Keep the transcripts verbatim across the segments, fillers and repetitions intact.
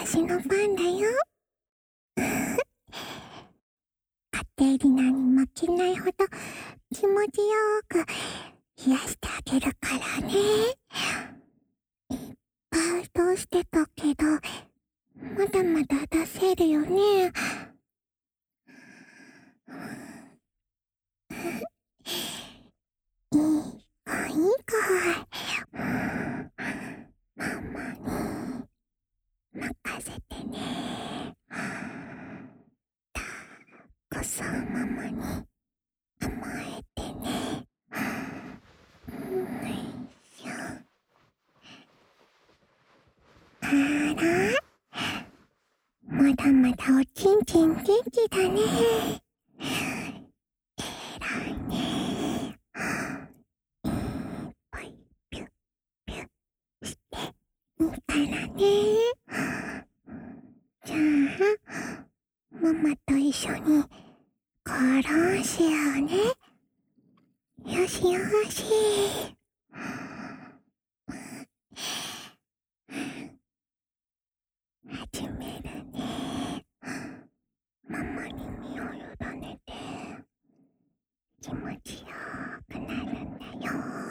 私の番だよ。カテリナに負けないほど気持ちよく冷やしてあげるからね。いっぱい出してたけど、まだまだ出せるよね。いいかいいか。ママに任せてね。たくさんママに甘えてね。よいしょ。あら、まだまだおちんちん元気だね。えらいね。いっぱいピュッピュッしていいからね。じゃあ、ママと一緒にゴロンしようね。よしよし。始めるね。ママに身を委ねて気持ちよくなるんだよ。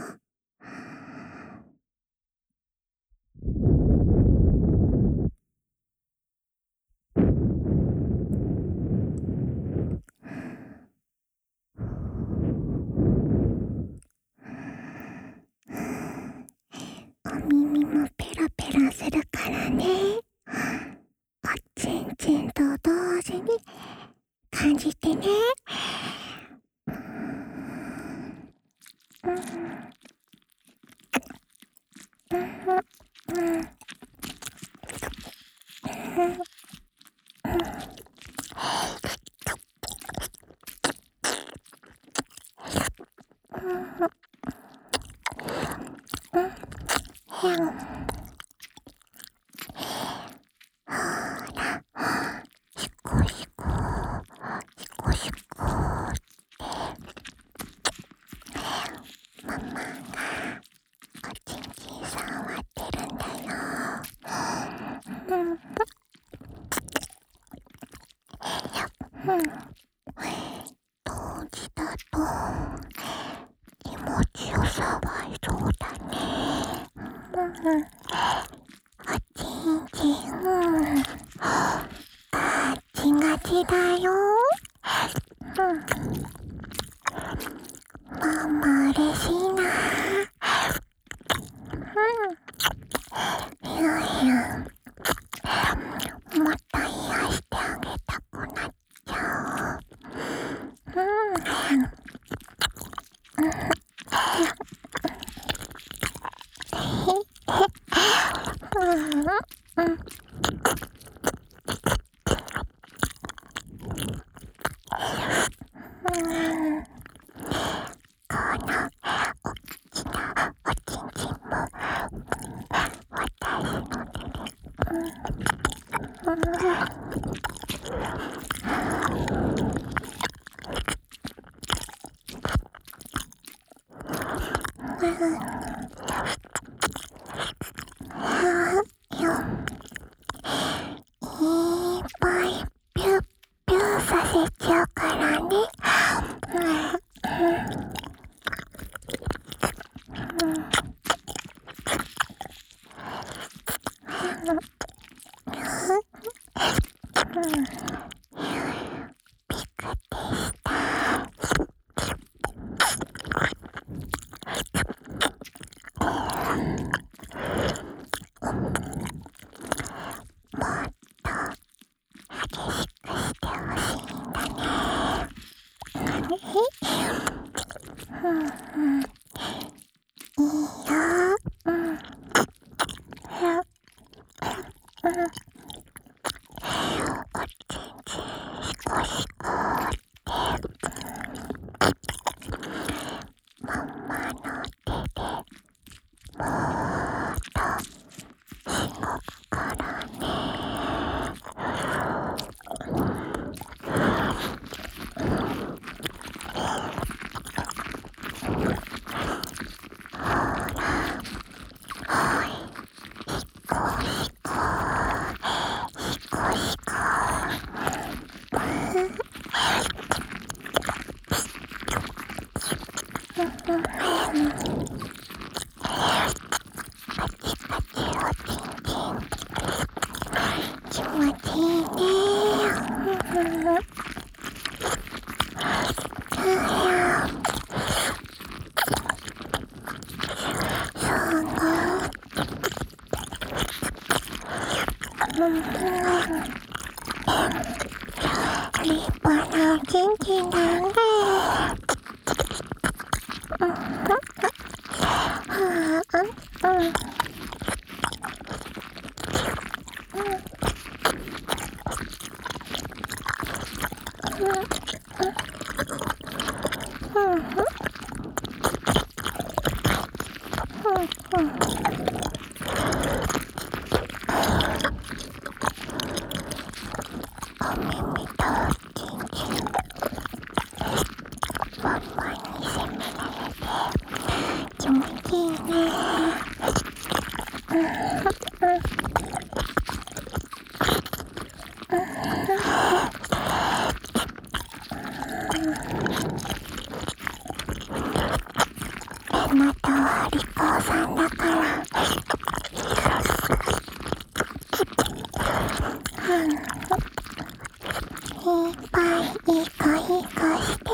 お耳もペラペラするからね。おちんちんと同時に感じてね。うんうんうんうんシコシコシコシコってママがおちんちん触ってるんだよ。うんうん、当時だと気持ちよさはいそうだね。うん、おちんちんガチガチだよ。うん、ママ嬉しいな。うん、ゆうゆうもっと癒してあげたくなっちゃう。うん、うん、うん、このおっきなおちんちんも私の手で、うん、いっぱいピュッピュッさせちゃうからね。ピクでした。 気持ちいいね。立派なおちんちんだね。お耳とちんちんワンワンに攻められて気持ちいいね。あなたはリコーさんだからいっぱいいい子いい子して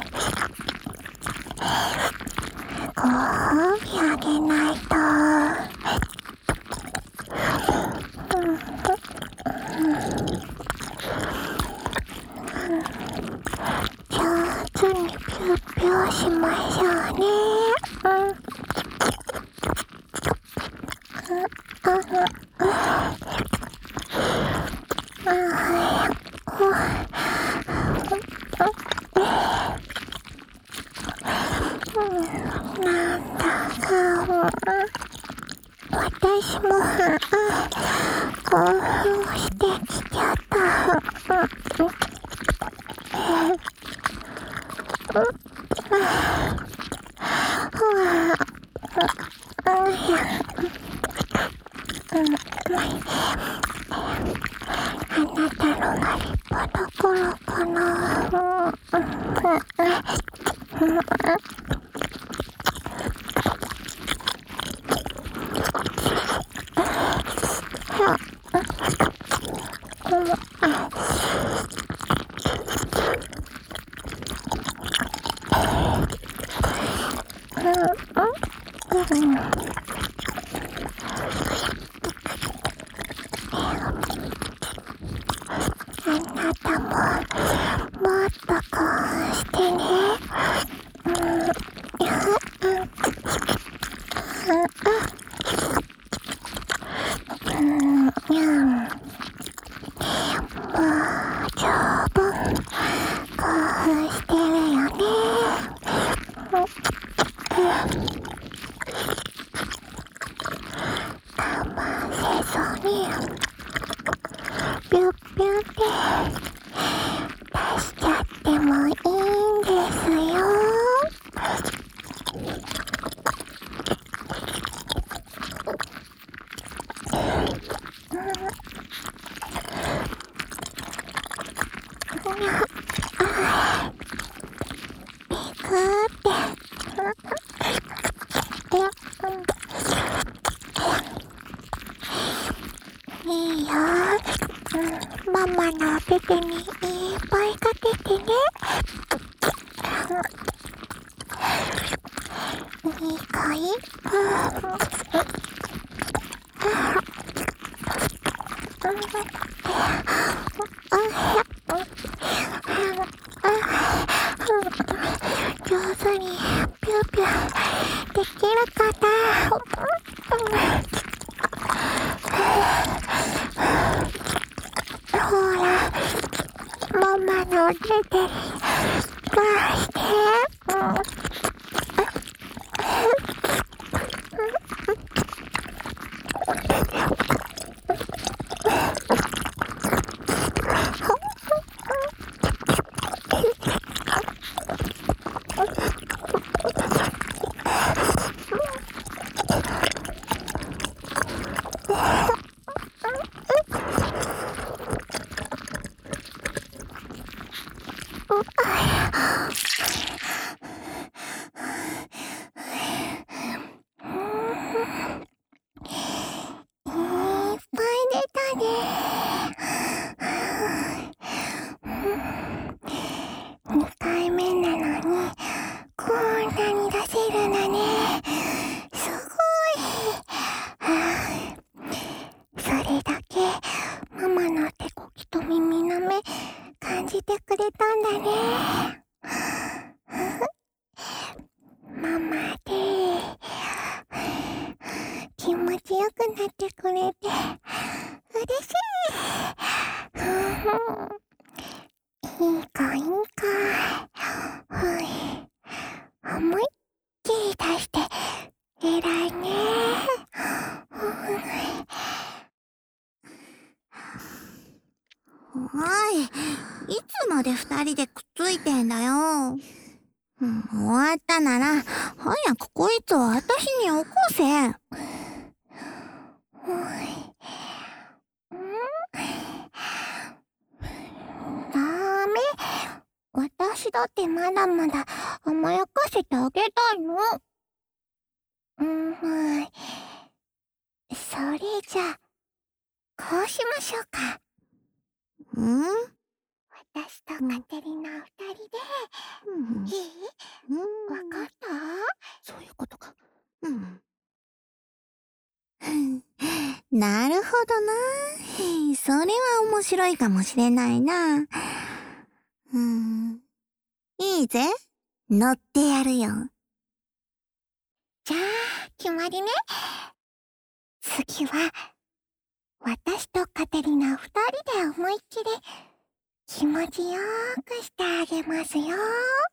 ご褒美あげないと。上手にぴゅーぴゅーしましょうね。なんだか私も興奮してきちゃった。あなたのが立派だからかな。あなたももっと興奮してね。もう十分興奮してるよね。我慢せずにピュッピュッて出しちゃってもいいんですよ。ピクーっていいよ。ママのペペにいっぱいかけてね。いい子いい上手にピューピューできるかな。ほら、ママの出てる出して。 まで二人でくっついてんだよ。うん、終わったなら、早くこいつを私に起こせ。 ダメ。私だってまだまだ甘やかせてあげたいの。うん、はい。それじゃあ、こうしましょうか。 うん、 私とカテリナ二人で、 うん、 いい？ うん、 わかった？ そういうことか。うん。なるほどな。それは面白いかもしれないな。うん。いいぜ。乗ってやるよ。 じゃあ、決まりね。次は、私とカテリナ二人で思いっきり気持ちよーくしてあげますよ。